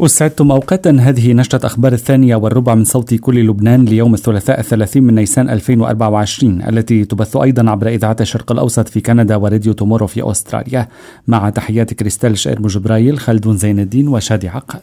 أسعدتم أوقاتا. هذه نشرة أخبار 2:15 من صوت كل لبنان ليوم الثلاثاء 30 من نيسان 2024، التي تبث أيضا عبر إذاعة الشرق الأوسط في كندا وراديو تومورو في أستراليا. مع تحيات كريستال شقير جبرايل، خالدون زين الدين وشادي عقاد.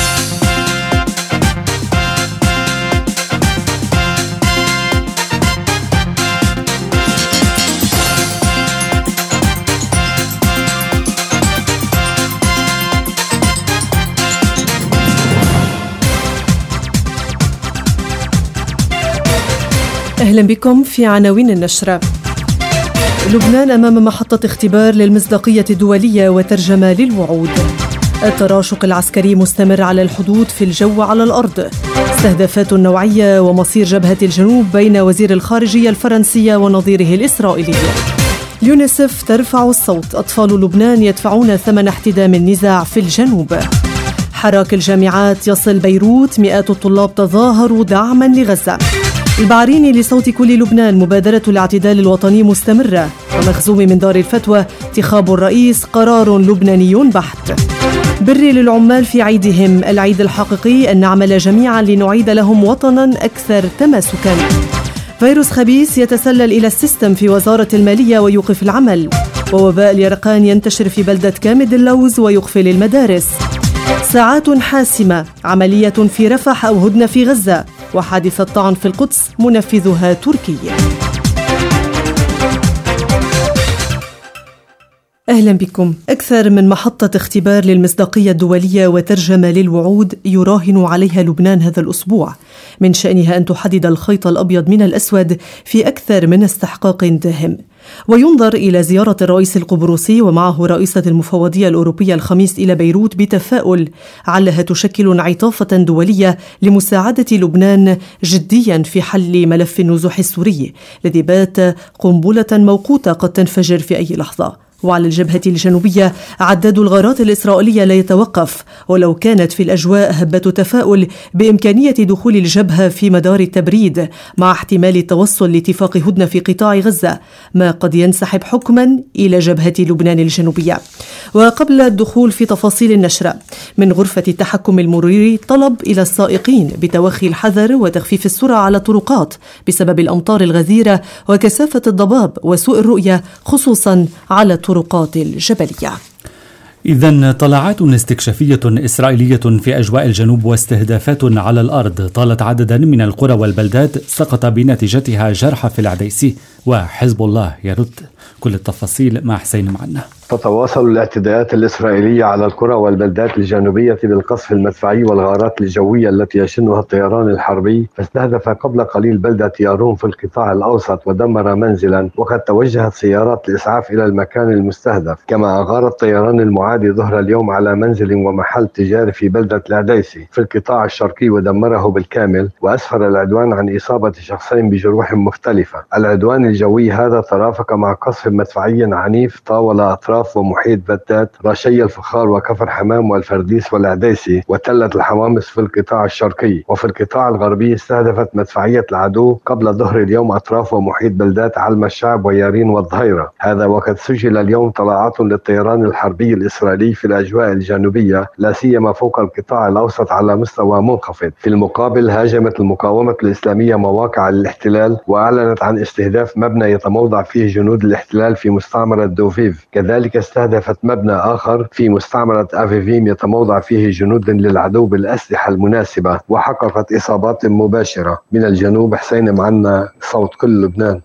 أهلا بكم في عناوين النشرة. لبنان أمام محطة اختبار للمصداقية الدولية وترجمة للوعود. التراشق العسكري مستمر على الحدود، في الجو على الأرض. استهدافات نوعية ومصير جبهة الجنوب بين وزير الخارجية الفرنسية ونظيره الإسرائيلي. اليونيسف ترفع الصوت، أطفال لبنان يدفعون ثمن احتدام النزاع في الجنوب. حراك الجامعات يصل بيروت، مئات الطلاب تظاهروا دعما لغزة. البعريني لصوت كل لبنان، مبادرة الاعتدال الوطني مستمرة. ومخزوم من دار الفتوى، انتخاب الرئيس قرار لبناني بحت. بري للعمال في عيدهم، العيد الحقيقي أن نعمل جميعا لنعيد لهم وطنا أكثر تماسكا. فيروس خبيث يتسلل إلى السيستم في وزارة المالية ويوقف العمل. ووباء اليرقان ينتشر في بلدة كامد اللوز ويقفل المدارس. ساعات حاسمة، عملية في رفح أو هدنة في غزة. وحادثة طعن في القدس منفذها تركي. أهلا بكم. أكثر من محطة اختبار للمصداقية الدولية وترجمة للوعود يراهن عليها لبنان هذا الأسبوع، من شأنها أن تحدد الخيط الأبيض من الأسود في أكثر من استحقاق داهم. وينظر إلى زيارة الرئيس القبرصي ومعه رئيسة المفوضية الأوروبية الخميس إلى بيروت بتفاؤل، علها تشكل انعطافة دولية لمساعدة لبنان جديا في حل ملف النزوح السوري الذي بات قنبلة موقوتة قد تنفجر في أي لحظة. وعلى الجبهة الجنوبية عداد الغارات الإسرائيلية لا يتوقف، ولو كانت في الأجواء هبة تفاؤل بإمكانية دخول الجبهة في مدار التبريد مع احتمال التوصل لاتفاق هدنة في قطاع غزة، ما قد ينسحب حكما إلى جبهة لبنان الجنوبية. وقبل الدخول في تفاصيل النشرة، من غرفة التحكم المروري طلب إلى السائقين بتوخي الحذر وتخفيف السرعة على الطرقات بسبب الأمطار الغزيرة وكثافة الضباب وسوء الرؤية، خصوصا على الطرقات الجبلية. إذن طلعات استكشافية إسرائيلية في أجواء الجنوب واستهدافات على الأرض طالت عددا من القرى والبلدات، سقط بنتيجتها جرحى في العديسي، وحزب الله يرد. كل التفاصيل مع حسين معنا. تتواصل الاعتداءات الإسرائيلية على القرى والبلدات الجنوبية بالقصف المدفعي والغارات الجوية التي يشنها الطيران الحربي، فاستهدف قبل قليل بلدة يارون في القطاع الأوسط ودمر منزلا، وقد توجهت سيارات الإسعاف إلى المكان المستهدف. كما أغار الطيران المعادي ظهر اليوم على منزل ومحل تجاري في بلدة العديسي في القطاع الشرقي ودمره بالكامل، وأسفر العدوان عن إصابة شخصين بجروح مختلفة. العدوان الجوي هذا ترافق مع قصف مدفعي عنيف طاول أطراف ومحيط بتات، رشي الفخار وكفر حمام والفرديس والعديسي وتلة الحوامس في القطاع الشرقي. وفي القطاع الغربي استهدفت مدفعية العدو قبل ظهر اليوم أطراف ومحيط بلدات علم الشعب ويارين والظهيرة. هذا وقد سجل اليوم طلعات للطيران الحربي الإسرائيلي في الأجواء الجنوبية، لا سيما فوق القطاع الأوسط على مستوى منخفض. في المقابل هاجمت المقاومة الإسلامية مواقع الاحتلال وأعلنت عن استهداف مبنى يتموضع فيه جنود الاحتلال في مستعمرة دوفيف. كذلك استهدفت مبنى آخر في مستعمرة أفيفيم يتموضع فيه جنود للعدو بالأسلحة المناسبة، وحققت إصابات مباشرة. من الجنوب حسين معنا، صوت كل لبنان.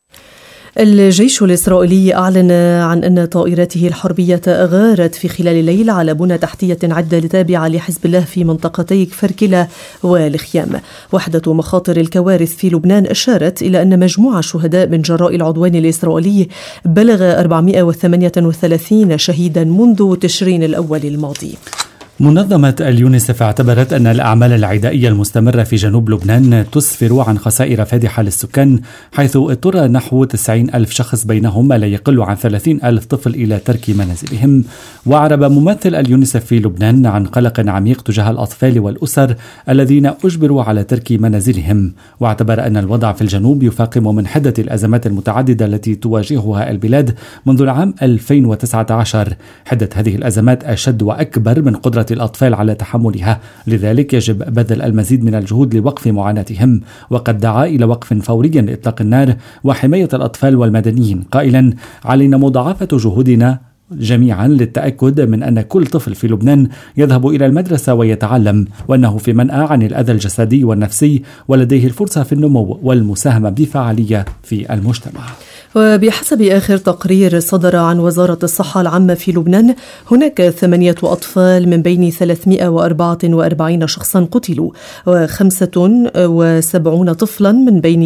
الجيش الإسرائيلي أعلن عن أن طائراته الحربية أغارت في خلال الليل على بنى تحتية عدة تابعة لحزب الله في منطقتي كفر كلا والخيام. وحدة مخاطر الكوارث في لبنان أشارت إلى أن مجموع الشهداء من جراء العدوان الإسرائيلي بلغ 438 شهيدا منذ تشرين الأول الماضي. منظمة اليونيسف اعتبرت أن الأعمال العدائية المستمرة في جنوب لبنان تسفر عن خسائر فادحة للسكان، حيث اضطر نحو 90,000 شخص بينهم ما لا يقل عن 30,000 طفل إلى ترك منازلهم. وأعرب ممثل اليونيسف في لبنان عن قلق عميق تجاه الأطفال والأسر الذين أجبروا على ترك منازلهم، واعتبر أن الوضع في الجنوب يفاقم من حدة الأزمات المتعددة التي تواجهها البلاد منذ العام 2019. حدة هذه الأزمات أشد وأكبر من قدرة الأطفال على تحملها، لذلك يجب بذل المزيد من الجهود لوقف معاناتهم. وقد دعا إلى وقف فوري لإطلاق النار وحماية الأطفال والمدنيين، قائلا: علينا مضاعفة جهودنا جميعا للتأكد من أن كل طفل في لبنان يذهب إلى المدرسة ويتعلم، وأنه في منأى عن الأذى الجسدي والنفسي، ولديه الفرصة في النمو والمساهمة بفعالية في المجتمع. وبحسب آخر تقرير صدر عن وزارة الصحة العامة في لبنان، هناك 8 أطفال من بين 344 شخصا قتلوا، و75 طفلا من بين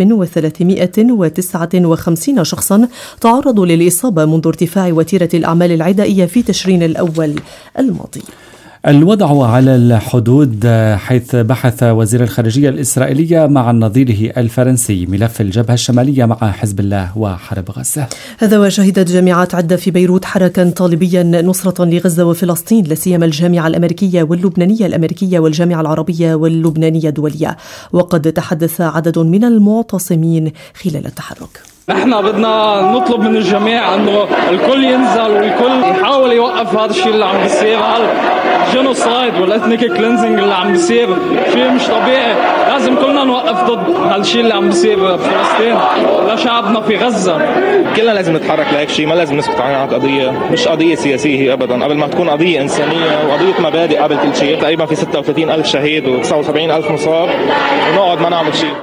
1359 شخصا تعرضوا للإصابة منذ ارتفاع وتيرة الأعمال العدائية في تشرين الأول الماضي. الوضع على الحدود، حيث بحث وزير الخارجية الإسرائيلية مع نظيره الفرنسي ملف الجبهة الشمالية مع حزب الله وحرب غزة. هذا وشهدت جامعات عدة في بيروت حركا طالبيا نصرة لغزة وفلسطين، لاسيما الجامعة الأمريكية واللبنانية الأمريكية والجامعة العربية واللبنانية الدولية. وقد تحدث عدد من المعتصمين خلال التحرك: نحن بدنا نطلب من الجميع انه الكل ينزل والكل يحاول يوقف هذا الشيء اللي عم بيصير، الجينوسايد والاثنيك كلينزنج اللي عم بيصير، شيء مش طبيعي. لازم كلنا نوقف ضد هالشيء اللي عم بيصير بفلسطين لشعبنا في غزة. كلنا لازم نتحرك لهيك شيء، ما لازم نسكت عن قضية، مش قضية سياسية هي ابدا، قبل ما تكون قضية إنسانية وقضية مبادئ قبل كل شيء. تقريبا في 36,000 شهيد و79,000 مصاب، ونقعد ما نعمل شيء.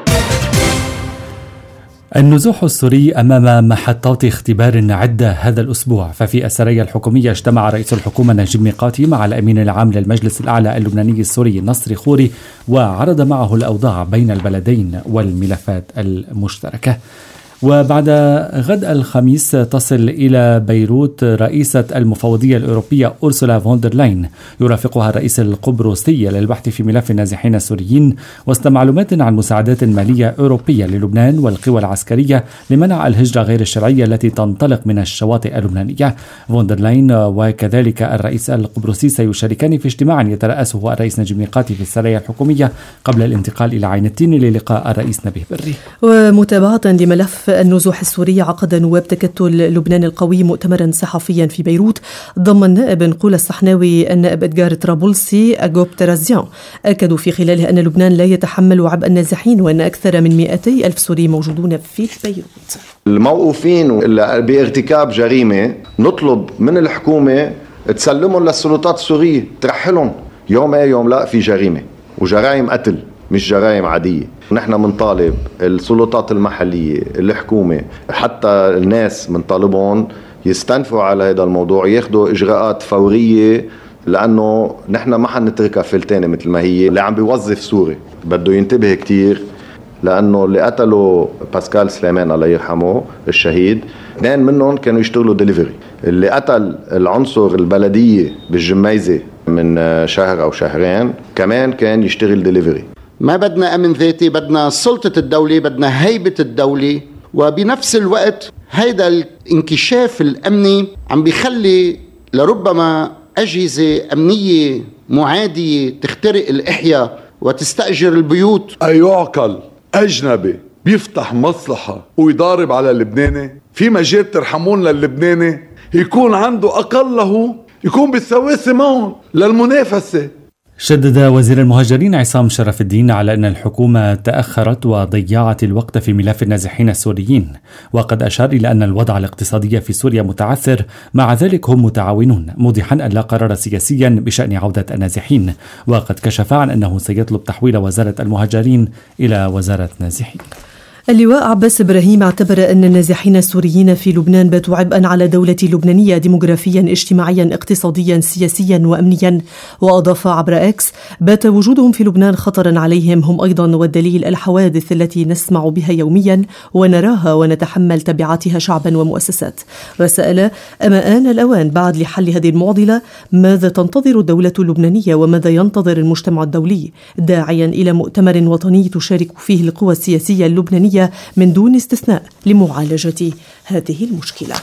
النزوح السوري أمام محطات اختبار عدة هذا الأسبوع. ففي السرايا الحكومية اجتمع رئيس الحكومة نجيب ميقاتي مع الأمين العام للمجلس الأعلى اللبناني السوري نصري خوري، وعرض معه الأوضاع بين البلدين والملفات المشتركة. وبعد غد الخميس تصل إلى بيروت رئيسة المفوضية الأوروبية أورسولا فوندر لاين، يرافقها الرئيس القبرصي للبحث في ملف النازحين السوريين وسط معلومات عن مساعدات مالية أوروبية للبنان والقوى العسكرية لمنع الهجرة غير الشرعية التي تنطلق من الشواطئ اللبنانية. فوندر لاين وكذلك الرئيس القبرصي سيشاركان في اجتماع يترأسه الرئيس نجيب ميقاتي في السرايا الحكومية قبل الانتقال إلى عين التين للقاء الرئيس نبيه بري. ومتابعة لملف النزوح السوري، عقد نواب تكتل لبنان القوي مؤتمرا صحفيا في بيروت ضم النائب نقول الصحناوي النائب إدغار طرابلسي أجوب ترازيان، أكدوا في خلاله أن لبنان لا يتحمل عبء النازحين وأن أكثر من 200,000 سوري موجودون في بيروت. الموقوفين بارتكاب جريمة نطلب من الحكومة تسلمهم للسلطات السورية، ترحلهم. يوم يوم لا في جريمة وجرائم قتل، مش جرائم عادية. نحن منطالب السلطات المحلية، الحكومة، حتى الناس منطالبهم يستنفوا على هذا الموضوع، ياخدوا إجراءات فورية، لأنه نحن ما حنتركها فلتانة مثل ما هي. اللي عم بيوظف سوري بده ينتبه كتير، لأنه اللي قتلوا باسكال سليمان الله يرحمه الشهيد 2 منهم كانوا يشتغلوا ديليفري. اللي قتل العنصر البلدية بالجميزة من شهر أو شهرين كمان كان يشتغل ديليفري. ما بدنا أمن ذاتي، بدنا سلطة الدولة، بدنا هيبة الدولة. وبنفس الوقت هيدا الانكشاف الأمني عم بيخلي لربما أجهزة أمنية معادية تخترق الإحياء وتستأجر البيوت. أي يعقل أجنبي بيفتح مصلحة ويضارب على اللبناني؟ في مجال ترحمون للبناني يكون عنده أقله يكون بالسواسي معهم للمنافسة. شدد وزير المهاجرين عصام شرف الدين على أن الحكومة تأخرت وضيعت الوقت في ملف النازحين السوريين، وقد أشار إلى أن الوضع الاقتصادي في سوريا متعثر، مع ذلك هم متعاونون، موضحا أن لا قرار سياسيا بشأن عودة النازحين، وقد كشف عن أنه سيطلب تحويل وزارة المهاجرين إلى وزارة نازحين. اللواء عباس إبراهيم اعتبر أن النازحين السوريين في لبنان باتوا عبئا على دولة لبنانية ديموغرافيا اجتماعيا اقتصاديا سياسيا وأمنيا، وأضاف عبر إكس: بات وجودهم في لبنان خطرا عليهم هم أيضا، والدليل الحوادث التي نسمع بها يوميا ونراها ونتحمل تبعاتها شعبا ومؤسسات. وسأل: أما آن الأوان بعد لحل هذه المعضلة؟ ماذا تنتظر الدولة اللبنانية وماذا ينتظر المجتمع الدولي؟ داعيا إلى مؤتمر وطني تشارك فيه القوى السياسية اللبنانية من دون استثناء لمعالجة هذه المشكلة.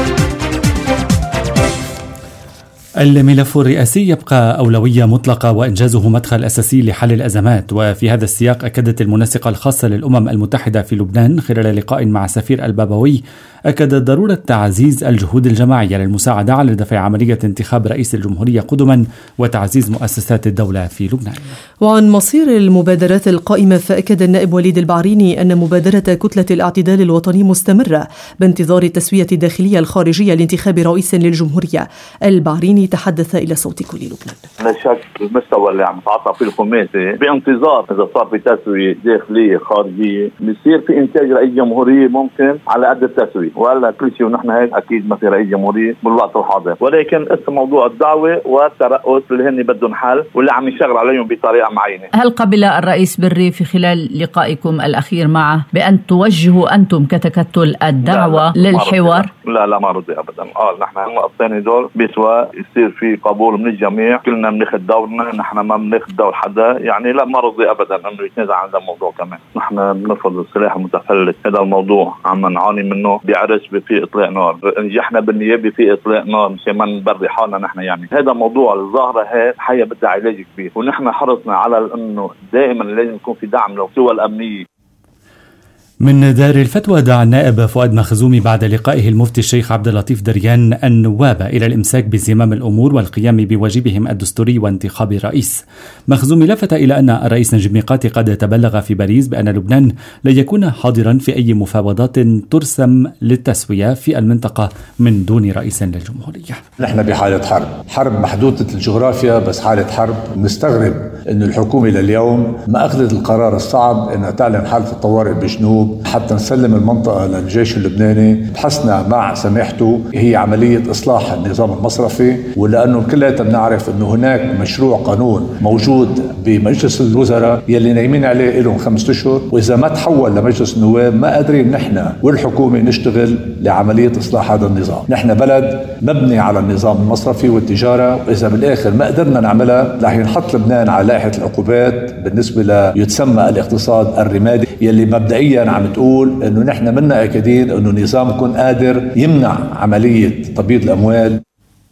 الملف الرئاسي يبقى أولوية مطلقة وإنجازه مدخل أساسي لحل الأزمات. وفي هذا السياق أكدت المنسقة الخاصة للأمم المتحدة في لبنان خلال لقاء مع سفير البابوي أكدت ضرورة تعزيز الجهود الجماعية للمساعدة على دفع عملية انتخاب رئيس الجمهورية قدما وتعزيز مؤسسات الدولة في لبنان. وعن مصير المبادرات القائمة، فأكد النائب وليد البعريني أن مبادرة كتلة الاعتدال الوطني مستمرة بانتظار التسوية الداخلية الخارجية لانتخاب رئيس للجمهورية. البعريني تحدث إلى صوت كل لبنان. لا شك المستوى اللي عم تعاطى فيه الخماسي بانتظار إذا صار في تسوية داخلية خارجية بيصير في إنتاج رئيس جمهورية ممكن على قد التسوية، وهلا كل شيء ونحن هيك أكيد ما في رئيس جمهورية بالوقت الحاضر، ولكن موضوع الدعوة والترأس اللي هن بدهم حل واللي عم يشتغل عليهم بطريقة معينة. هل قبل الرئيس بري في خلال لقائكم الأخير معه بأن توجهوا أنتم كتكتل الدعوة للحوار؟ لا ما رضي أبدا. نحن النقطتين دول بيسوا يصير في قبول من الجميع، كلنا بناخذ دورنا، نحن ما بناخذ دور حدا، يعني لا ما رضي أبدا أنه يتنازع عن هذا الموضوع. كمان نحن بنفضل السلاح المتفلت، هذا الموضوع عم نعاني منه، بيعرس في إطلاق نار، نجحنا بالنيابة في إطلاق نار مشان ما نبري حالنا نحن. يعني هذا موضوع الظاهرة هي حية بدها علاج كبير، ونحن حرصنا على أنه دائما لازم يكون في دعم للقوى الأمنية. من دار الفتوى دعا النائب فؤاد مخزومي بعد لقائه المفتي الشيخ عبد اللطيف دريان النواب إلى الإمساك بزمام الأمور والقيام بواجبهم الدستوري وانتخاب رئيس. مخزومي لفت إلى أن الرئيس نجيب ميقاتي قد تبلغ في باريس بأن لبنان لن يكون حاضرا في أي مفاوضات ترسم للتسوية في المنطقة من دون رئيس للجمهورية. نحن بحالة حرب محدودة الجغرافيا، بس حالة حرب. نستغرب أن الحكومة لليوم ما أخذت القرار الصعب أنها تعلن حالة الطوارئ بجنوب حتى نسلم المنطقة للجيش اللبناني. بحثنا مع سماحته هي عملية إصلاح النظام المصرفي، ولأنه كلنا بنعرف أنه هناك مشروع قانون موجود بمجلس الوزراء يلي نايمين عليه لهم 5 أشهر، وإذا ما تحول لمجلس النواب ما قادرين نحن والحكومة نشتغل لعملية إصلاح هذا النظام. نحن بلد مبني على النظام المصرفي والتجارة، وإذا بالآخر ما قدرنا نعملها رح ينحط لبنان على لائحة العقوبات بالنسبة ليتسمى الاقتصاد الرمادي، يلي مبدئيا عم تقول انه نحن منا اكيدين انه نظامكم قادر يمنع عملية تبييض الاموال.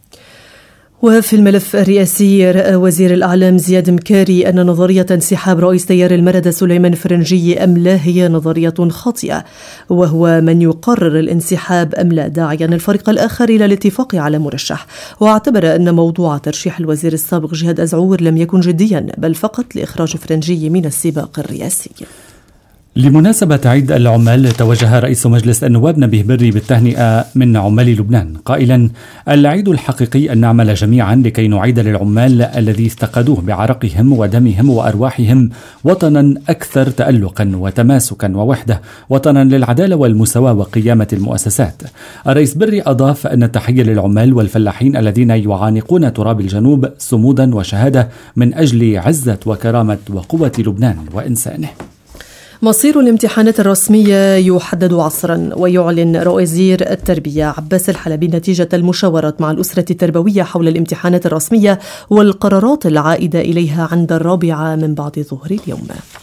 وفي الملف الرئاسي، رأى وزير الأعلام زياد مكاري أن نظرية انسحاب رئيس تيار المردة سليمان فرنجي أم لا هي نظرية خاطئة، وهو من يقرر الانسحاب أم لا، داعيا الفريق الآخر إلى الاتفاق على مرشح. واعتبر أن موضوع ترشيح الوزير السابق جهاد أزعور لم يكن جديا، بل فقط لإخراج فرنجي من السباق الرئاسي. لمناسبة عيد العمال، توجه رئيس مجلس النواب نبيه بري بالتهنئة من عمال لبنان قائلا: العيد الحقيقي أن نعمل جميعا لكي نعيد للعمال الذي افتقدوه بعرقهم ودمهم وأرواحهم وطنا أكثر تألقا وتماسكا ووحدة، وطنا للعدالة والمساواة وقيامة المؤسسات. الرئيس بري أضاف أن التحية للعمال والفلاحين الذين يعانقون تراب الجنوب صمودا وشهادة من أجل عزة وكرامة وقوة لبنان وإنسانه. مصير الامتحانات الرسمية يحدد عصرا، ويعلن وزير التربية عباس الحلبي نتيجة المشاورات مع الأسرة التربوية حول الامتحانات الرسمية والقرارات العائدة إليها عند 4 من بعد ظهر اليوم.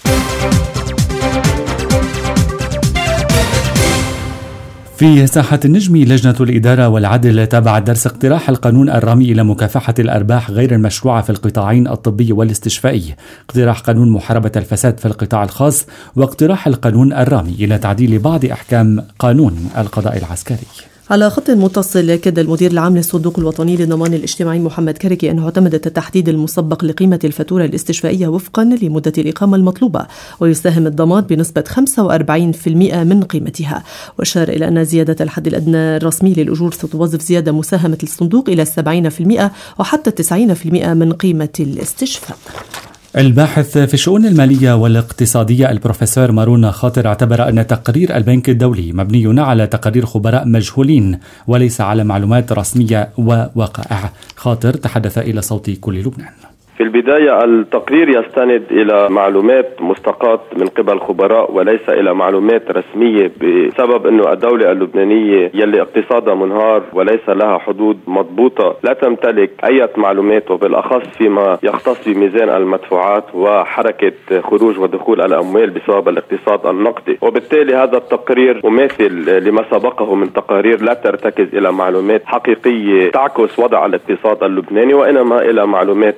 في ساحة النجم، لجنة الإدارة والعدل تابعت درس اقتراح القانون الرامي إلى مكافحة الأرباح غير المشروعة في القطاعين الطبي والاستشفائي، اقتراح قانون محاربة الفساد في القطاع الخاص، واقتراح القانون الرامي إلى تعديل بعض أحكام قانون القضاء العسكري. على خط متصل، أكد المدير العام للصندوق الوطني للضمان الاجتماعي محمد كركي أنه اعتمدت التحديد المسبق لقيمة الفاتورة الاستشفائية وفقا لمدة الإقامة المطلوبة، ويساهم الضمان بنسبة 45% من قيمتها. وأشار إلى أن زيادة الحد الأدنى الرسمي للأجور ستوظف زيادة مساهمة الصندوق إلى 70% وحتى 90% من قيمة الاستشفاء. الباحث في الشؤون المالية والاقتصادية البروفيسور مارون خاطر اعتبر أن تقرير البنك الدولي مبني على تقارير خبراء مجهولين وليس على معلومات رسمية ووقائع. خاطر تحدث إلى صوت كل لبنان. في البداية التقرير يستند إلى معلومات مستقاة من قبل خبراء وليس إلى معلومات رسمية، بسبب أنه الدولة اللبنانية يلي اقتصادها منهار وليس لها حدود مضبوطة لا تمتلك أي معلومات، وبالأخص فيما يختص بميزان المدفوعات وحركة خروج ودخول الأموال بسبب الاقتصاد النقدي. وبالتالي هذا التقرير مماثل لما سبقه من تقارير لا ترتكز إلى معلومات حقيقية تعكس وضع الاقتصاد اللبناني، وإنما إلى معلومات تحليلية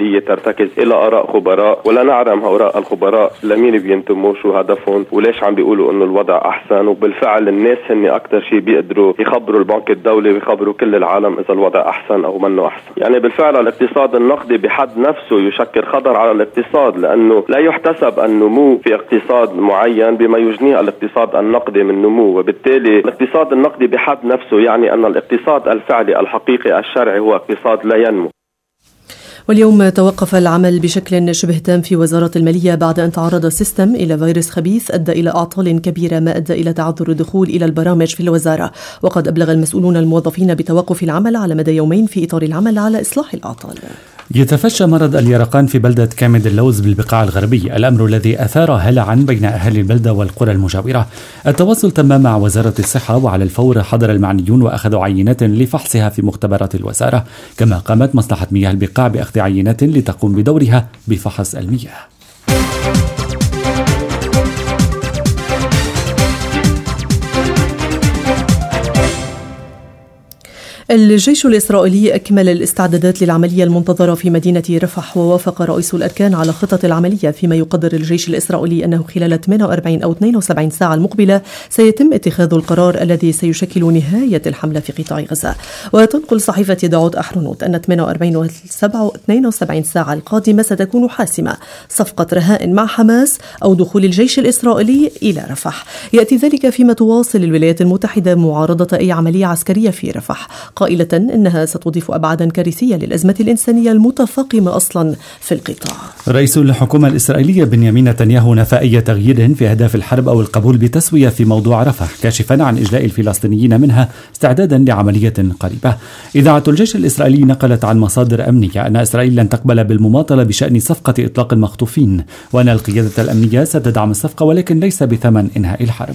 هي ترتكز إلى آراء خبراء، ولا نعلم هؤلاء الخبراء لمين بينتموا، شو هدفهم، وليش عم بيقولوا إنه الوضع أحسن. وبالفعل الناس هن أكتر شيء بيقدروا يخبروا البنك الدولي ويخبروا كل العالم إذا الوضع أحسن أو منه أحسن. يعني بالفعل الاقتصاد النقدي بحد نفسه يشكل خطر على الاقتصاد، لأنه لا يحتسب النمو في اقتصاد معين بما يجنيه الاقتصاد النقدي من نمو، وبالتالي الاقتصاد النقدي بحد نفسه يعني أن الاقتصاد الفعلي الحقيقي الشرعي هو اقتصاد لا ينمو. واليوم توقف العمل بشكل شبه تام في وزارة المالية بعد أن تعرض السيستم إلى فيروس خبيث أدى إلى أعطال كبيرة، ما أدى إلى تعذر الدخول إلى البرامج في الوزارة. وقد أبلغ المسؤولون الموظفين بتوقف العمل على مدى يومين في إطار العمل على إصلاح الأعطال. يتفشى مرض اليرقان في بلدة كامد اللوز بالبقاع الغربي، الأمر الذي أثار هلعا بين أهالي البلدة والقرى المجاورة. التواصل تم مع وزارة الصحة، وعلى الفور حضر المعنيون وأخذوا عينات لفحصها في مختبرات الوزارة، كما قامت مصلحة مياه البقاع بأخذ عينات لتقوم بدورها بفحص المياه. الجيش الإسرائيلي أكمل الاستعدادات للعملية المنتظرة في مدينة رفح، ووافق رئيس الأركان على خطط العملية، فيما يقدر الجيش الإسرائيلي أنه خلال 48 أو 72 ساعة المقبلة سيتم اتخاذ القرار الذي سيشكل نهاية الحملة في قطاع غزة. وتنقل صحيفة داود أحرنوت أن 48 و 72 ساعة القادمة ستكون حاسمة، صفقة رهائن مع حماس أو دخول الجيش الإسرائيلي إلى رفح. يأتي ذلك فيما تواصل الولايات المتحدة معارضة أي عملية عسكرية في رفح، قائلة إنها ستضيف أبعادا كارثية للأزمة الإنسانية المتفاقمة أصلا في القطاع. رئيس الحكومة الإسرائيلية بنيامين نتنياهو نفى أي تغيير في أهداف الحرب أو القبول بتسوية في موضوع رفح، كاشفا عن إجلاء الفلسطينيين منها استعدادا لعملية قريبة. إذاعة الجيش الإسرائيلي نقلت عن مصادر أمنية أن إسرائيل لن تقبل بالمماطلة بشأن صفقة إطلاق المخطوفين، وأن القيادة الأمنية ستدعم الصفقة ولكن ليس بثمن إنهاء الحرب.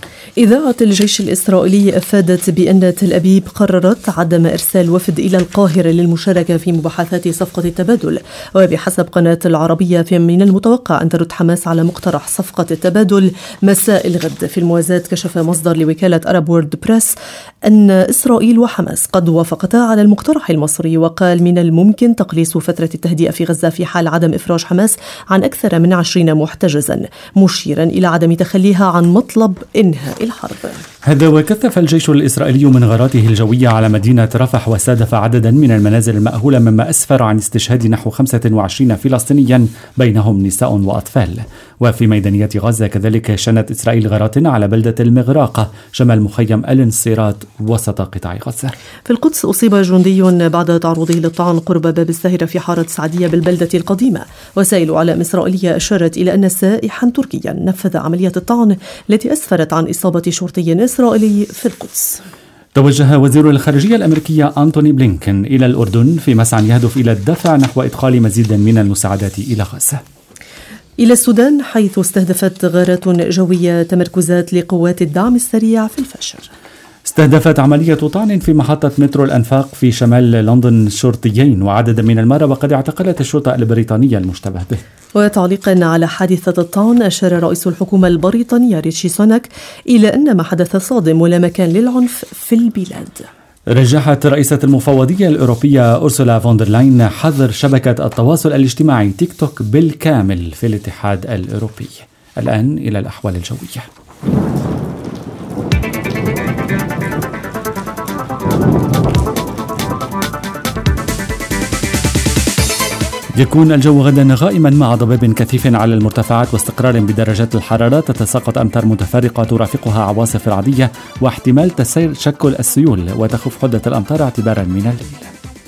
إذاعة الجيش الإسرائيلي أفادت بأن تل أبيب قررت عدم إرسال وفد إلى القاهرة للمشاركة في مباحثات صفقة التبادل. وبحسب قناة العربية من المتوقع أن ترد حماس على مقترح صفقة التبادل مساء الغد. في الموازاة كشف مصدر لوكالة أرب وورد بريس أن إسرائيل وحماس قد وافقتا على المقترح المصري، وقال من الممكن تقليص فترة التهدئة في غزة في حال عدم إفراج حماس عن أكثر من 20 محتجزا، مشيرا إلى عدم تخليها عن مطلب إنهاء الحرب. هذا وكثف الجيش الإسرائيلي من غاراته الجوية على مدينة رفح واستهدف عددا من المنازل المأهولة، مما أسفر عن استشهاد نحو 25 فلسطينيا بينهم نساء وأطفال. وفي ميدانية غزة كذلك شنت إسرائيل غارات على بلدة المغراقة شمال مخيم الانصيرات وسط قطاع غزة. في القدس أصيب جندي بعد تعرضه للطعن قرب باب الساهرة في حارة سعدية بالبلدة القديمة. وسائل إعلام إسرائيلية أشارت إلى أن سائحا تركيا نفذ عملية الطعن التي أسفرت عن إصابة شرطي إسرائيلي في القدس. توجه وزير الخارجية الأمريكية أنتوني بلينكن إلى الأردن في مسعى يهدف إلى الدفع نحو إدخال مزيد من المساعدات إلى غزة. إلى السودان، حيث استهدفت غارات جوية تمركزات لقوات الدعم السريع في الفشر. استهدفت عملية طعن في محطة مترو الأنفاق في شمال لندن شرطيين وعدد من المرة، وقد اعتقلت الشرطة البريطانية المشتبه به. وتعليقا على حادثة الطعن، أشار رئيس الحكومة البريطانية ريشي سوناك إلى أن ما حدث صادم ولا مكان للعنف في البلاد. رجحت رئيسة المفوضية الأوروبية أورسولا فون دير لاين حظر شبكة التواصل الاجتماعي تيك توك بالكامل في الاتحاد الأوروبي. الآن إلى الأحوال الجوية. يكون الجو غدا غائما مع ضباب كثيف على المرتفعات واستقرار بدرجات الحرارة، تتساقط أمطار متفرقة ترافقها عواصف رعدية واحتمال تشكل السيول، وتخف حدة الأمطار اعتبارا من الليل.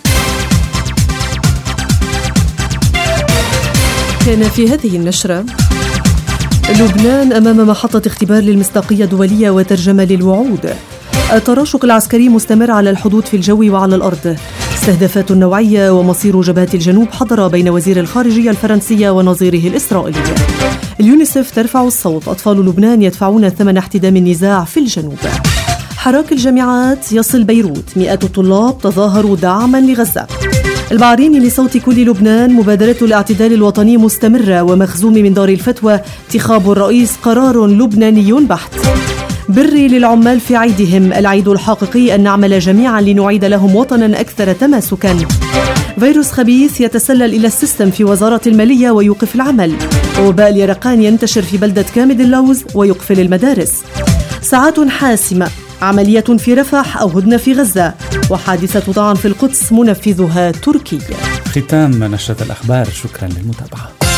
كان في هذه النشرة: لبنان أمام محطة اختبار للمصداقية الدولية وترجمة للوعود. التراشق العسكري مستمر على الحدود في الجو وعلى الأرض. استهدافات نوعية ومصير جبهة الجنوب حضر بين وزير الخارجية الفرنسية ونظيره الإسرائيلي. اليونيسف ترفع الصوت، أطفال لبنان يدفعون ثمن احتدام النزاع في الجنوب. حراك الجامعات يصل بيروت، مئات الطلاب تظاهروا دعما لغزة. البعريني لصوت كل لبنان، مبادرة الاعتدال الوطني مستمرة. ومخزوم من دار الفتوى، انتخاب الرئيس قرار لبناني بحت. بري للعمال في عيدهم، العيد الحقيقي أن نعمل جميعا لنعيد لهم وطنا أكثر تماسكا. فيروس خبيث يتسلل إلى السيستم في وزارة المالية ويوقف العمل. وباء اليرقان ينتشر في بلدة كامد اللوز ويقفل المدارس. ساعات حاسمة، عملية في رفح أو هدنة في غزة، وحادثة طعن في القدس منفذها تركيا. ختام نشرة الأخبار، شكرا للمتابعة.